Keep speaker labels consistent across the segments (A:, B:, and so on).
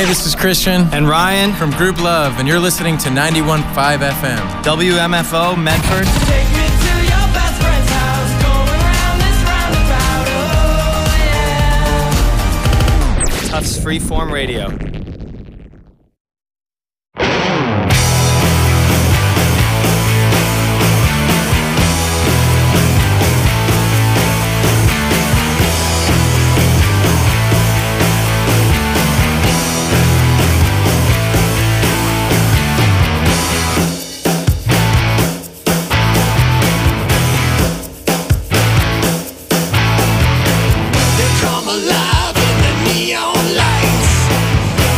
A: this is Christian
B: and Ryan
A: from Group Love, and you're listening to 91.5 FM.
B: WMFO Medford.
C: Take me to your best friend's house, going round this roundabout, oh yeah.
B: Tufts Freeform Radio.
D: Come alive in the neon lights.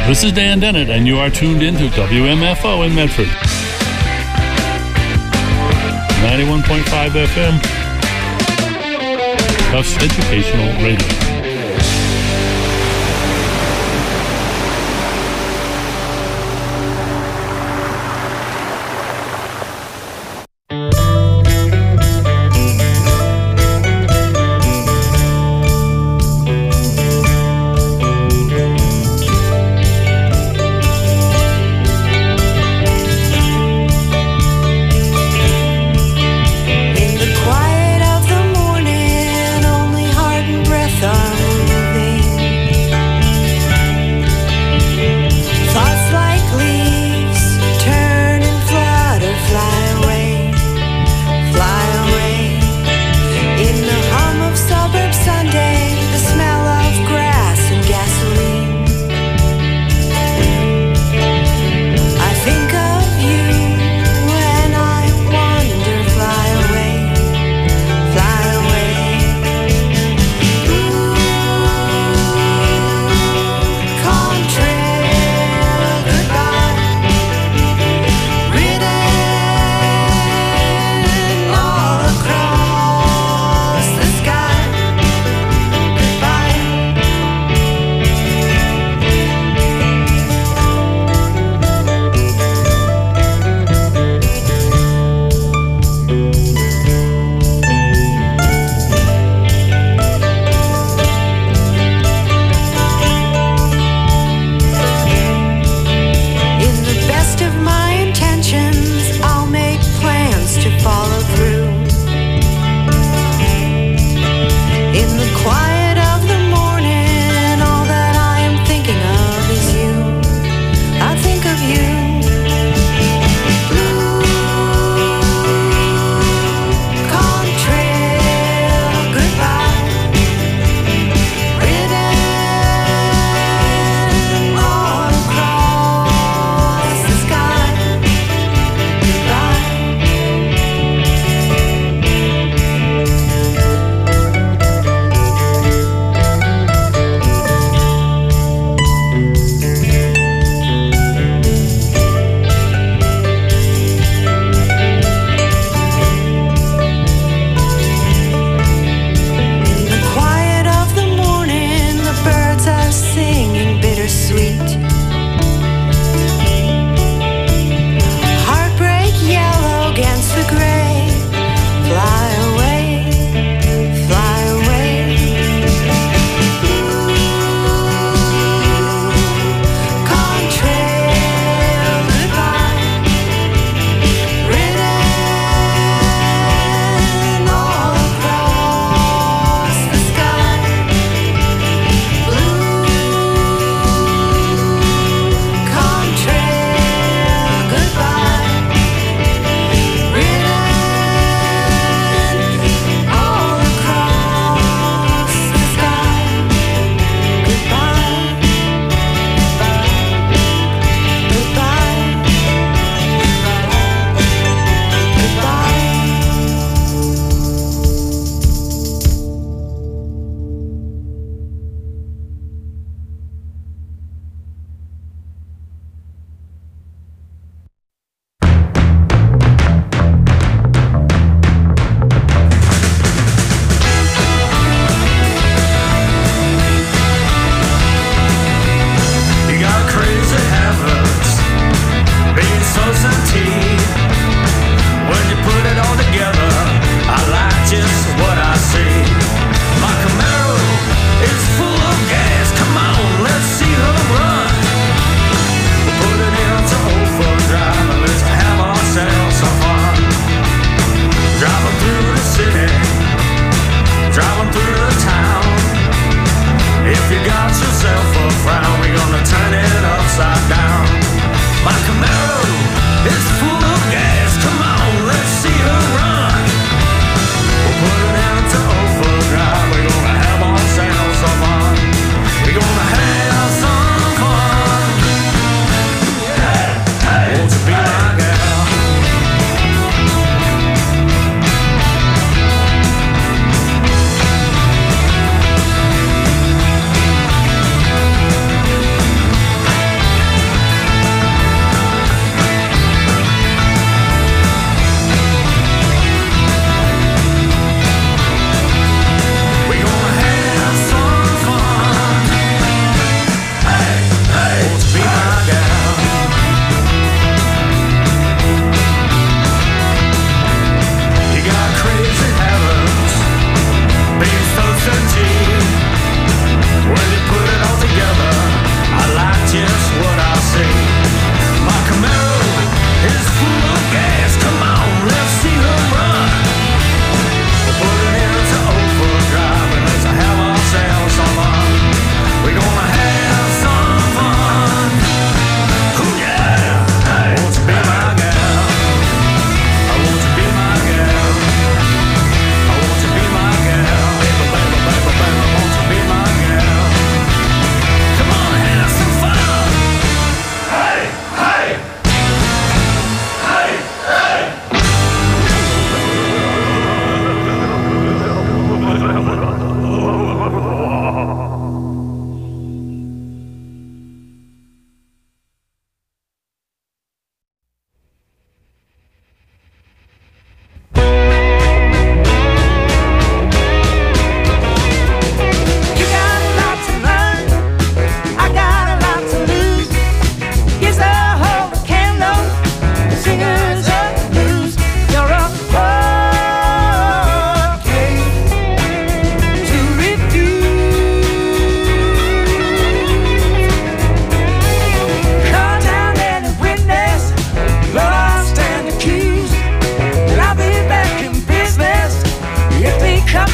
D: This is Dan Dennett, and you are tuned into WMFO in Medford. 91.5 FM. Tufts Educational Radio.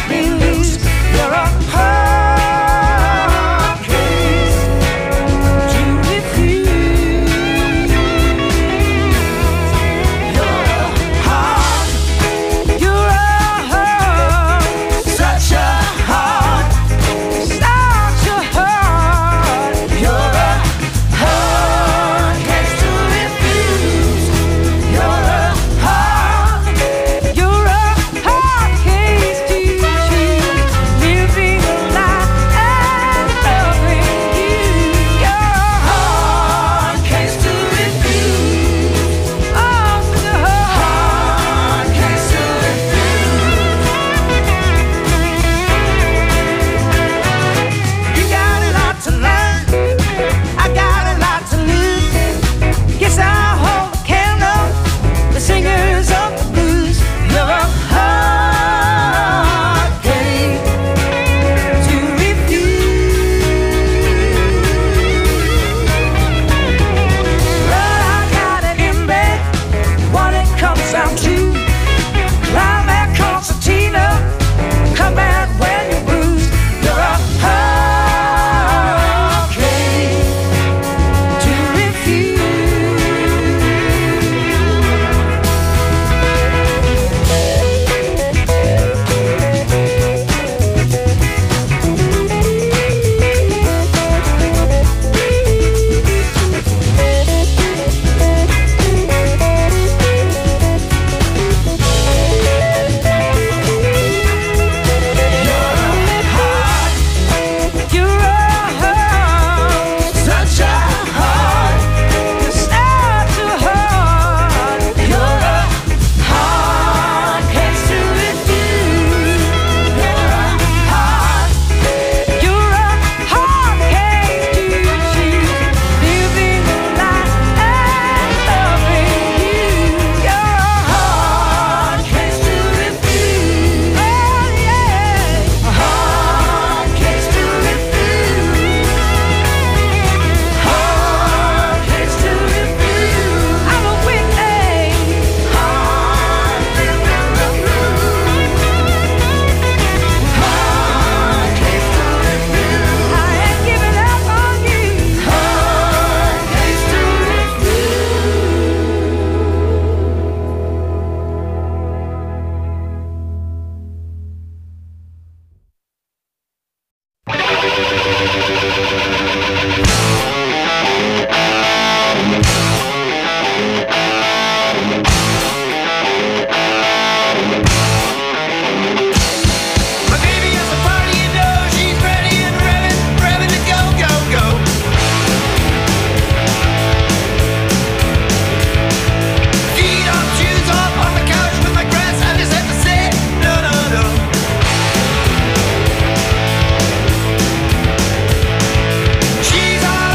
E: She's all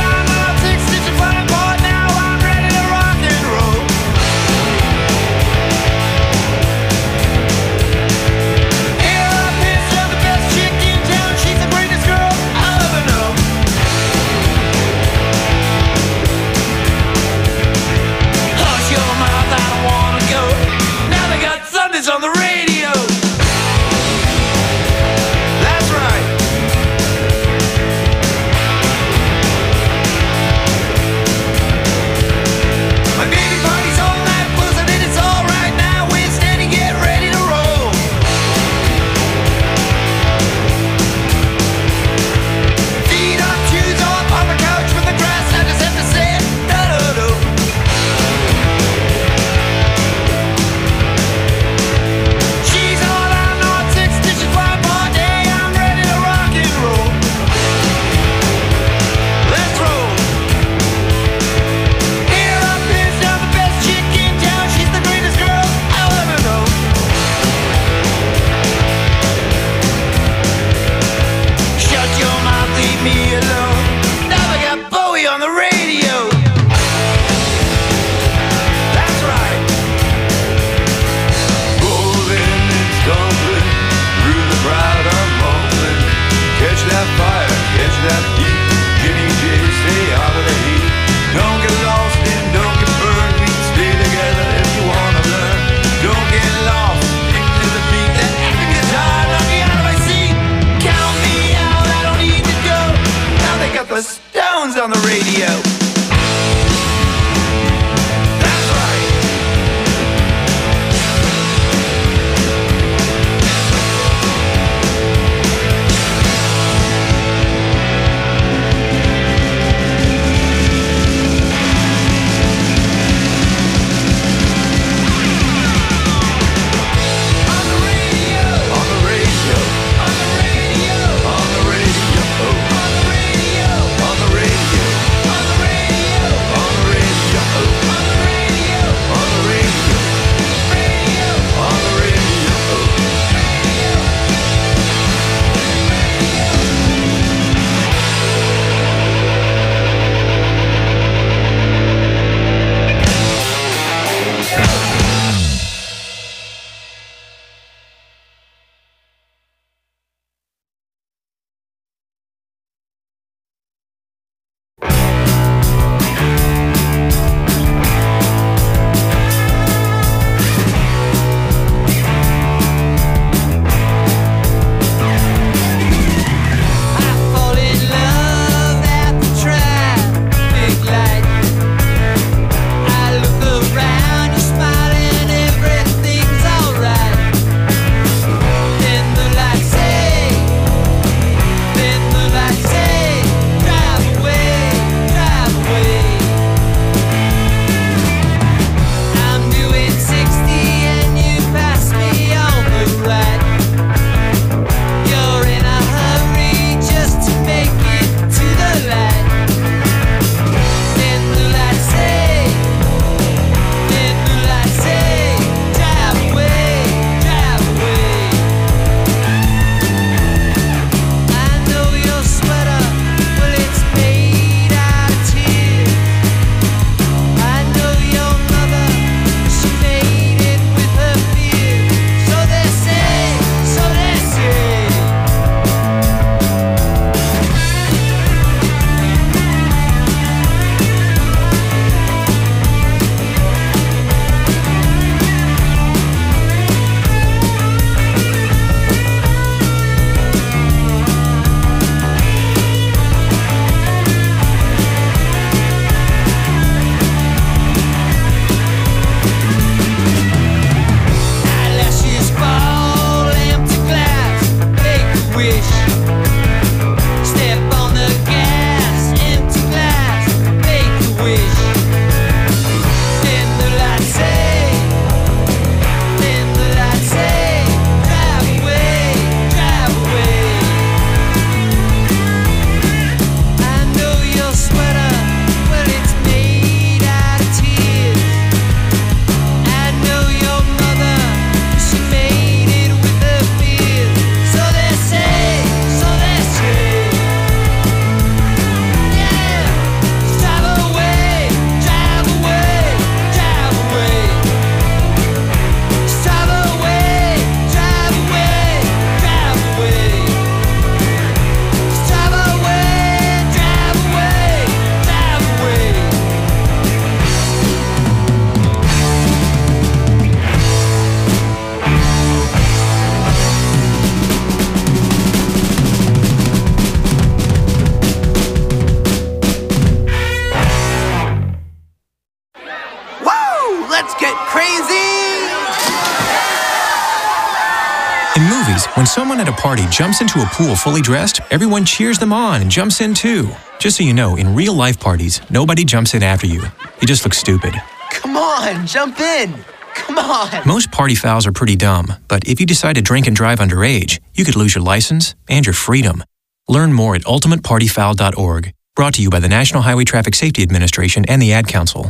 E: When someone at a party jumps into a pool fully dressed, everyone cheers them on and jumps in too. Just so you know, in real-life parties, nobody jumps in after you. You just look stupid.
F: Come on, jump in. Come on.
E: Most party fouls are pretty dumb, but if you decide to drink and drive underage, you could lose your license and your freedom. Learn more at ultimatepartyfoul.org. Brought to you by the National Highway Traffic Safety Administration and the Ad Council.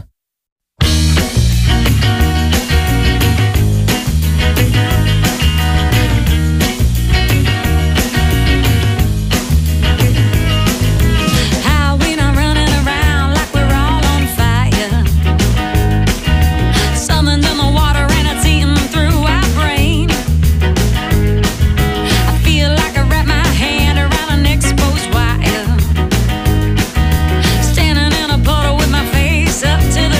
C: Standing in a puddle with my face up to the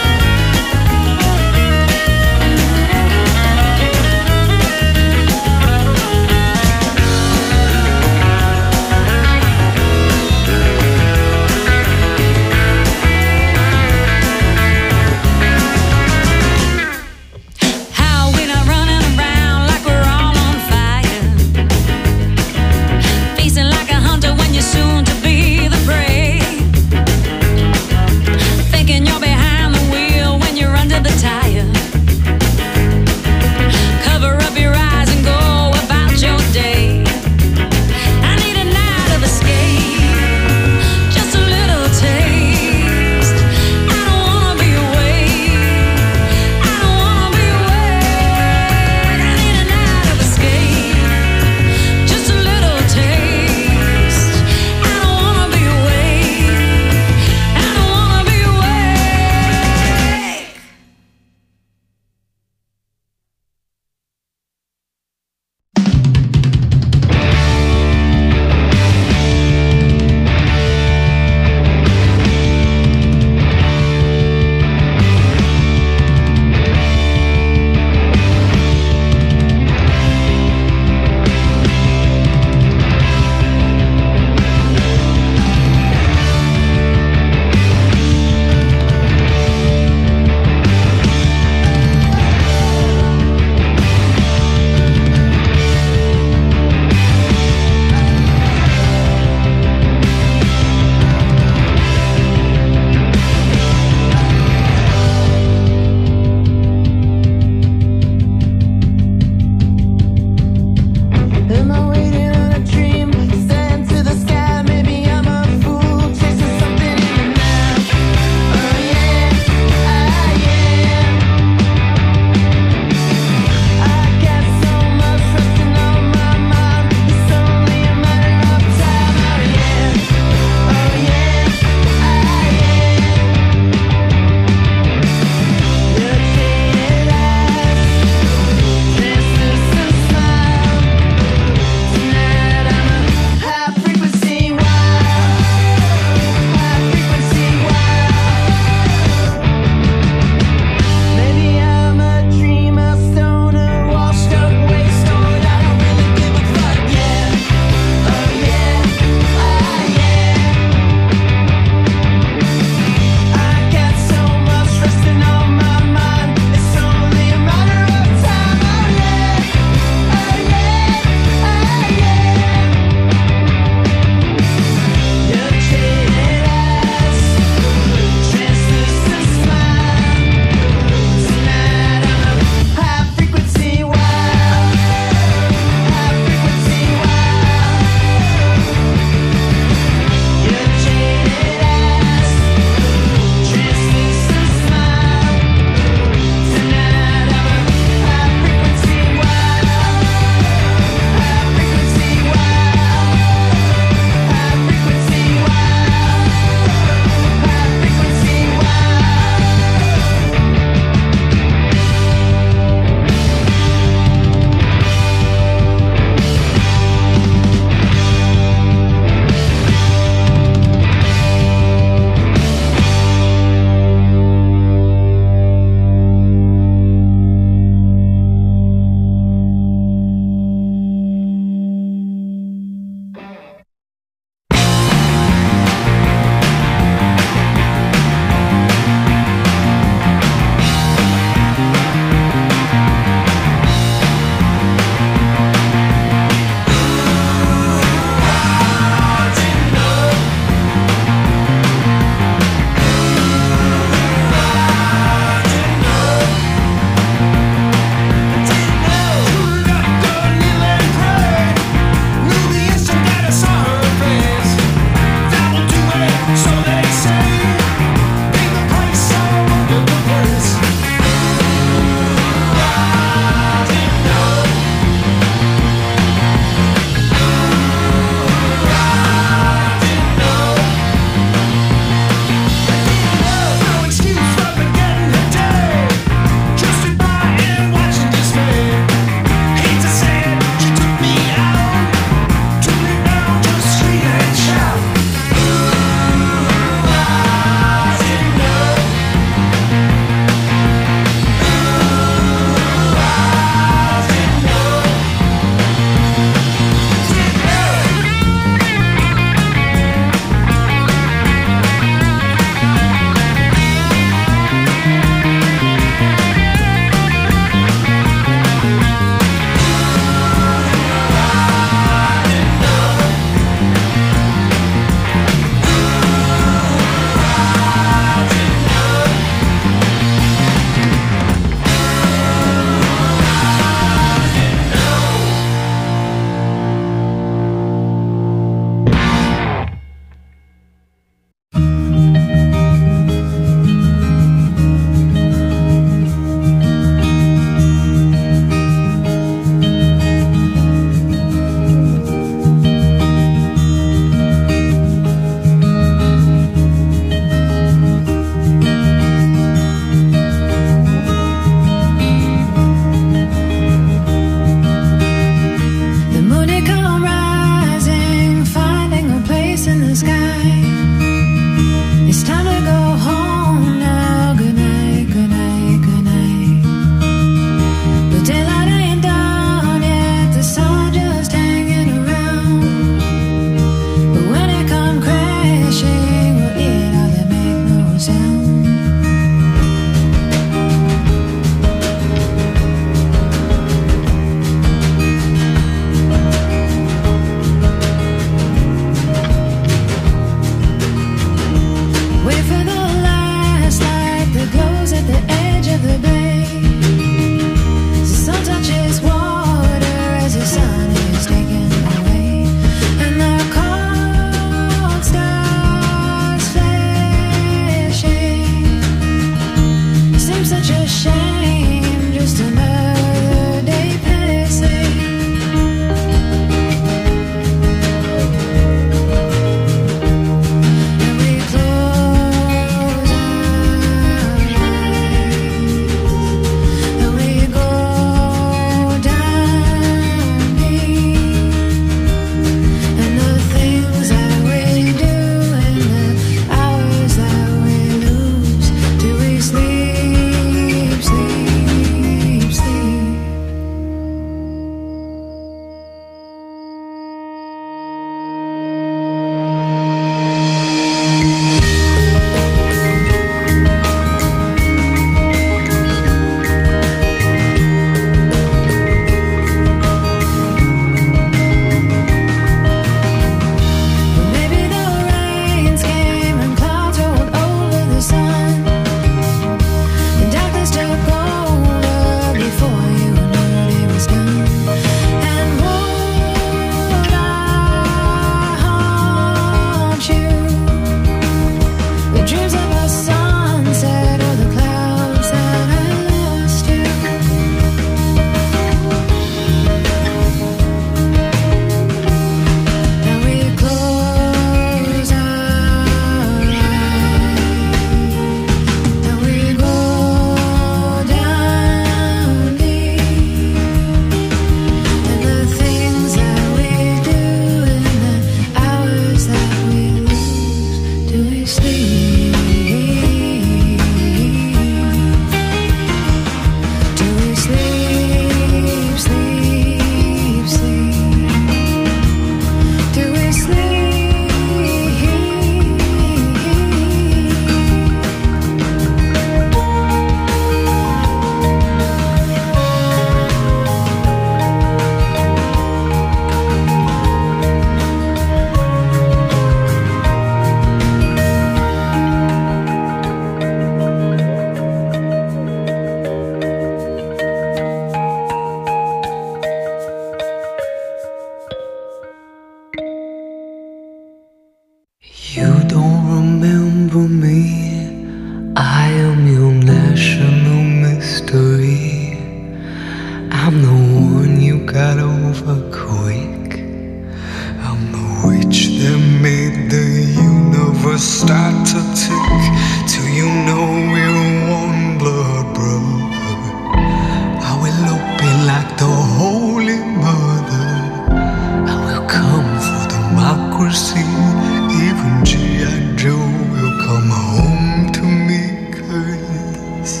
G: gonna start to tick till you know we're one blood brother. I will open like the Holy Mother. I will come for democracy. Even G.I. Joe will come home to me, 'cause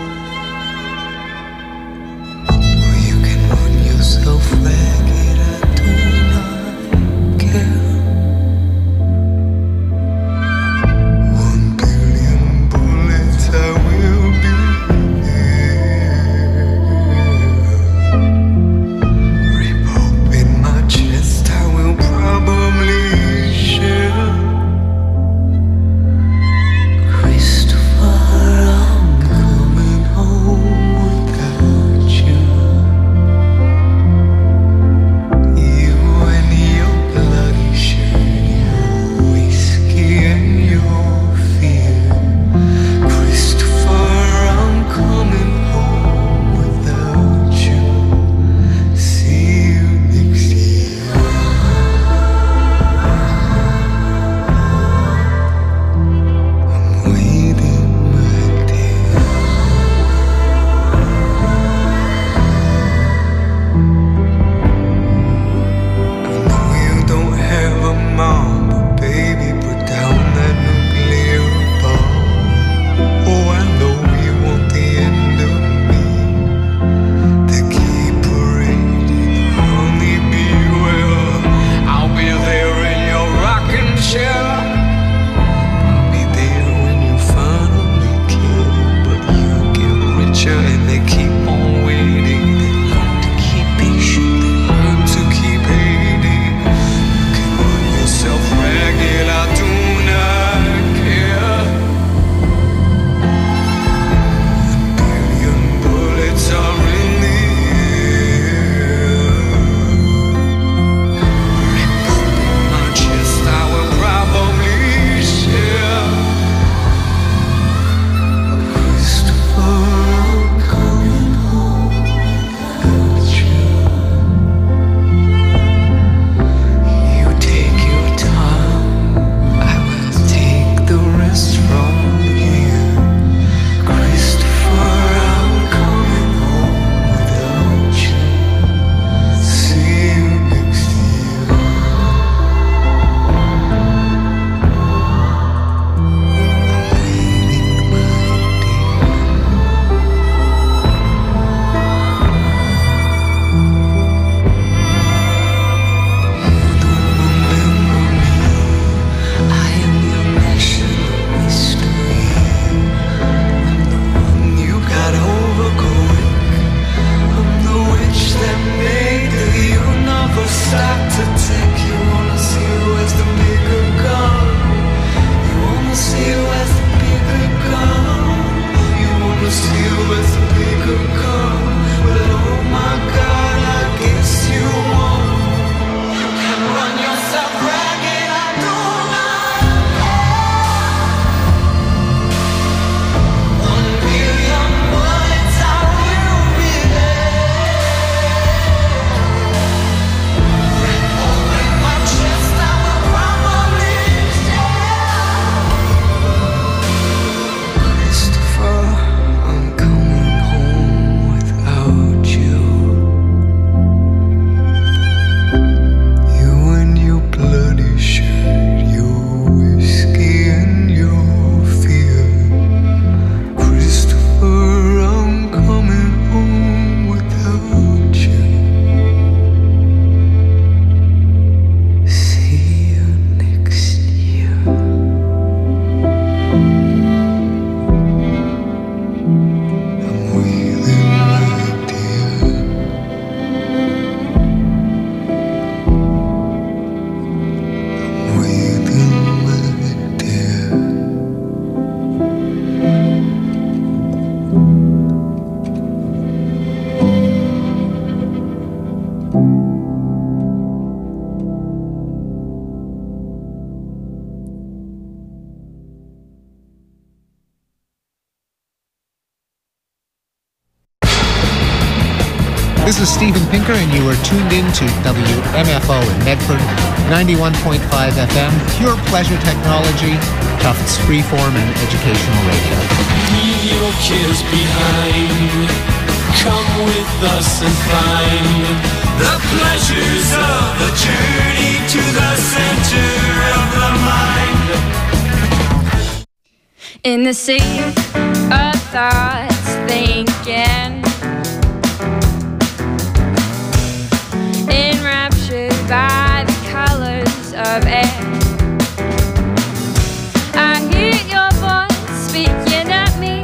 G: you can run yourself ragged. I do not care. 1 billion bullets, I will be there. Rip open my chest, I will probably share. Christopher, I'm coming home without you. You and your bloody shirt, your whiskey and your fear. Christopher, I'm coming home without you. See you next year. I'm waiting, my dear. I know you don't have a mom, but baby, put down that nuclear bomb. Oh, I know you want the end of me. To keep parading honey bee. Well, I'll be there in your rocking chair. I'll be there when you finally care. But you get richer and they keep on waiting. They learn to keep patient, they learn to keep hating. You can run yourself ragged, I do not care. 1 billion bullets are in the air. Rip open my chest, I will probably share. Christopher, I'm coming home without you. You take your time, I will take the rest from here. Christopher, I'm coming home without you. See you next year. I'm waiting, my dear. You don't remember me. I am your national mystery. I'm the one you got over quick. I'm the witch that made the universe stop to tick. You wanna see who has the bigger gun? You wanna see who has the bigger gun? You wanna see who has the bigger gun? Well, oh my God, I guess you won. You can run yourself ragged, I do not care. 1 billion bullets, I will be there. Rip open my chest, I will probably share. Christopher, I'm coming home without you. You and your bloody shirt, your whiskey and your fear. Christopher, I'm coming home without you. See you next year. I'm waiting, my dear. I'm waiting, my dear.
H: This is Steven Pinker, and you are tuned in to WMFO in Medford, 91.5 FM, pure pleasure technology, Tufts freeform and educational radio.
C: Leave your kids behind. Come with us and find the pleasures of the journey to the center of the mind.
I: In the sea of thoughts, thinking, enraptured by the colors of air. I hear your voice speaking at me,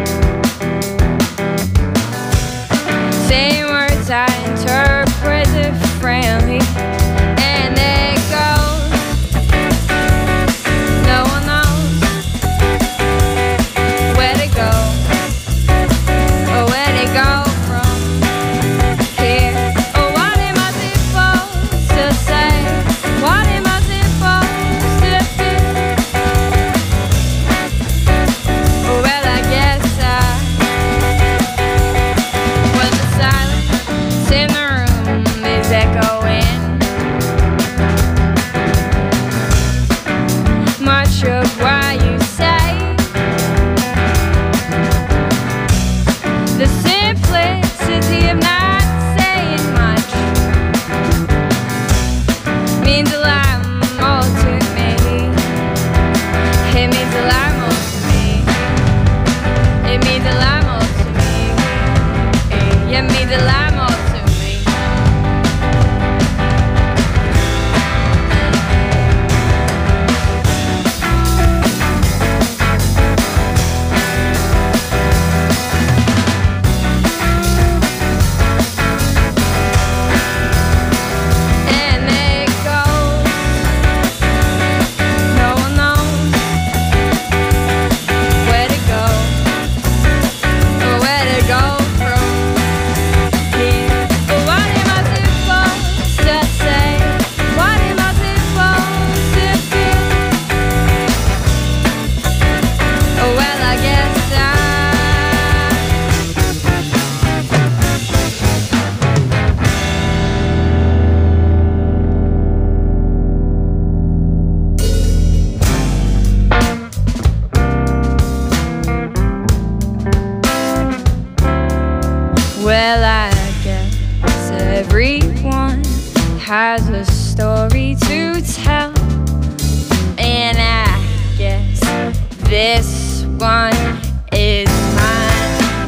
I: saying words I interpret differently, and it goes, no one knows where to go, or where to go from here. Or what am I supposed to say? What am I supposed to do? Well, I guess well, the silence in the room is echoing. Much of what you say, the simplicity of not saying much means a lot more to me. It means a lot more to me. It means a lot more to me. It means a lot more to me. And it goes, no one knows where to go, or where to go from here. But what am I supposed to say? What am I supposed to do? Oh, well, I guess well, I guess everyone has a story to tell, and I guess this one is mine.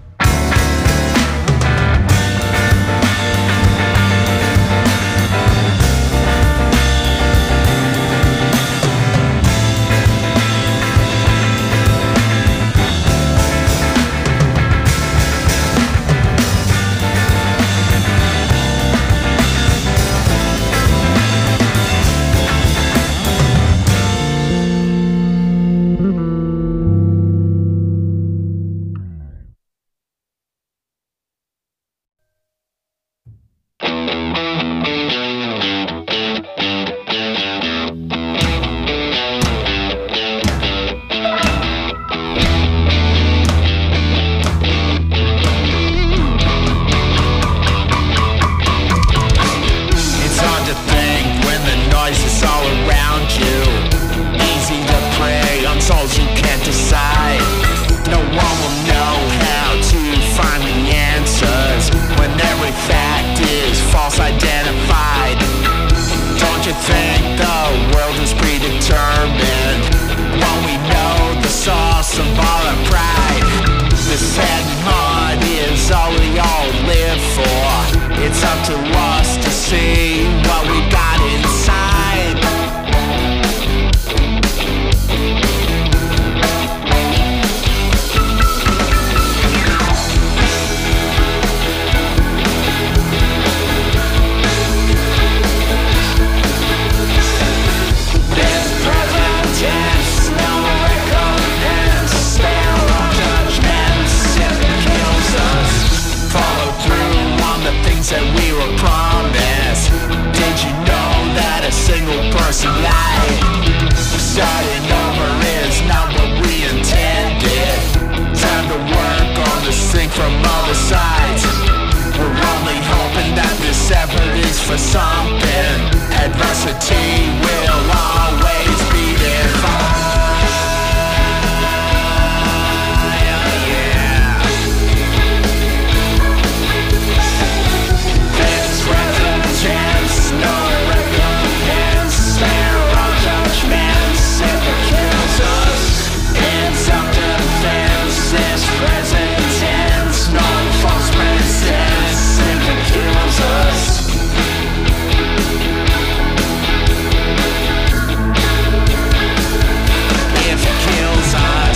C: It's hard to think when the noise is all around you. Easy to prey on souls you can't decide. No one will know how to find the answers when every fact is false identified. Don't you think the world is predetermined when we know the source of all our pride? This head and heart is all we all live for. It's up to us to see what we got inside. This present tense, no recompense, spell of judgment, it kills us. Follow through on the things that we were promised. Electricity will always be divine. There's resistance, no recompense. There are judgments if it kills us. In self-defense, this present tense. No false pretense if it kills us. If it kills us.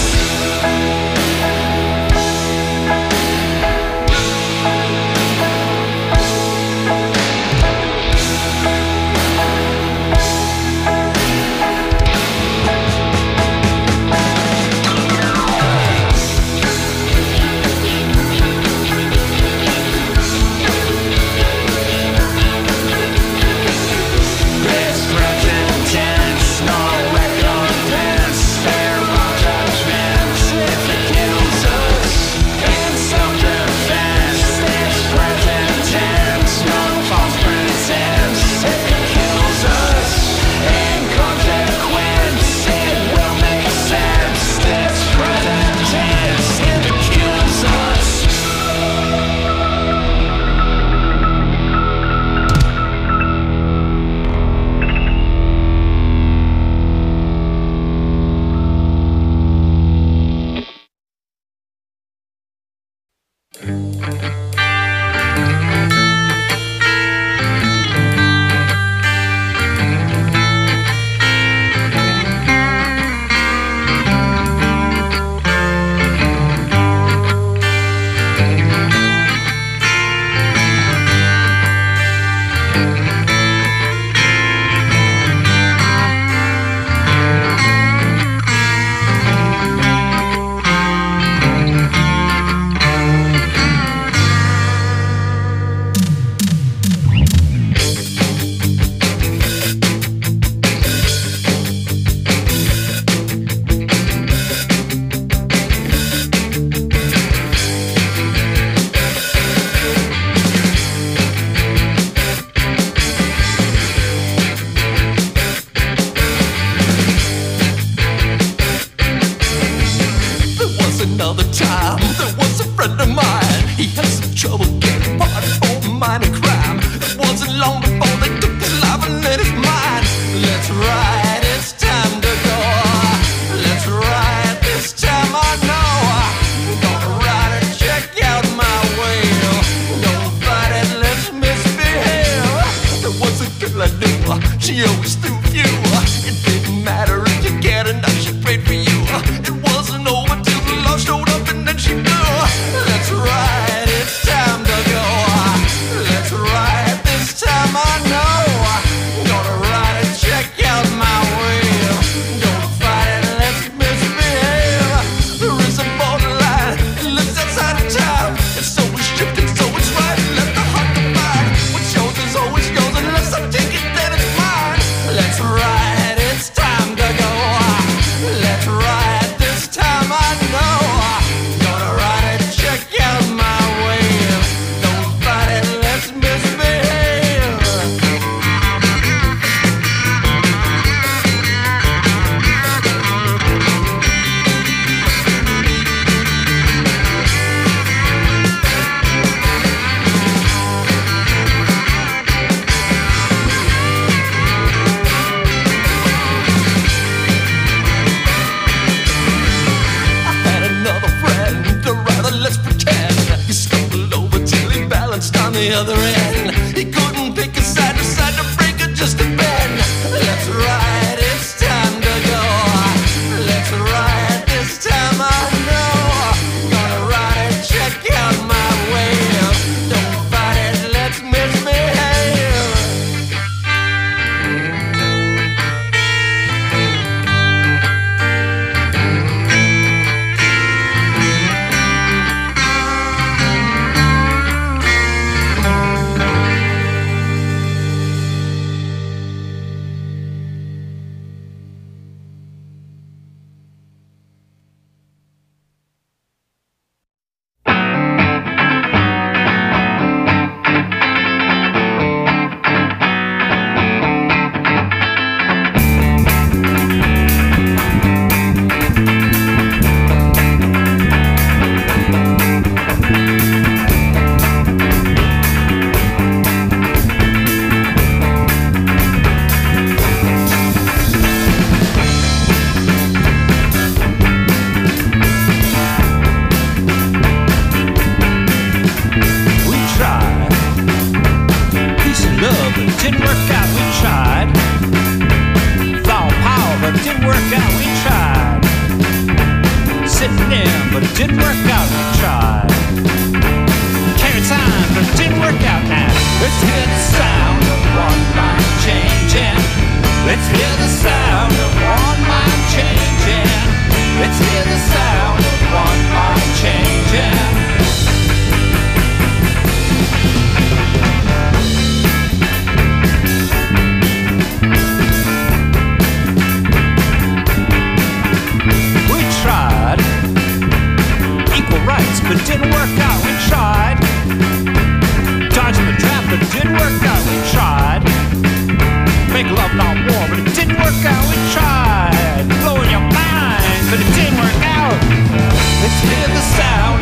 C: This present tense, no recompense. There are judgments if it kills us. In self-defense, this present tense, no false pretense if it kills us. In consequence, it will make sense. This present tense if it kills us. There was another time, there was a friend of mine. He had some trouble getting parted for minor crime. It wasn't long before they took his life and then his mind. Let's ride, it's time to go. Let's ride, this time I know. Gonna ride and check out my wheel. Don't fight it, let's misbehave. There was a girl I knew, she always threw you. It didn't matter if you get enough, she prayed for you. It wasn't over till the love showed up and then she blew. Let's ride, it's time to go. Let's ride, this time I know. Gonna ride and check out my wheel. Don't fight it, let's misbehave. There is a borderline, it lives outside of time. It's always shifting, so it's right. Let the heart divide. What's yours is always yours unless I take it, then it's mine. Let's ride, it's time to go. Let's ride, this time I know. Gonna ride and check out my wheel. Don't fight it, let's misbehave. I had another friend, or rather let's pretend. He stumbled over till he balanced on the other end. He couldn't pick a side, decided to break it just a bend. Let's ride, it's time to go. Let's ride, this time I know. Gonna ride and check out my wheel. Don't fight it, let's misbehave. make love not war, but it didn't work out. We tried blowing your mind, but it didn't work out. Let's hear the sound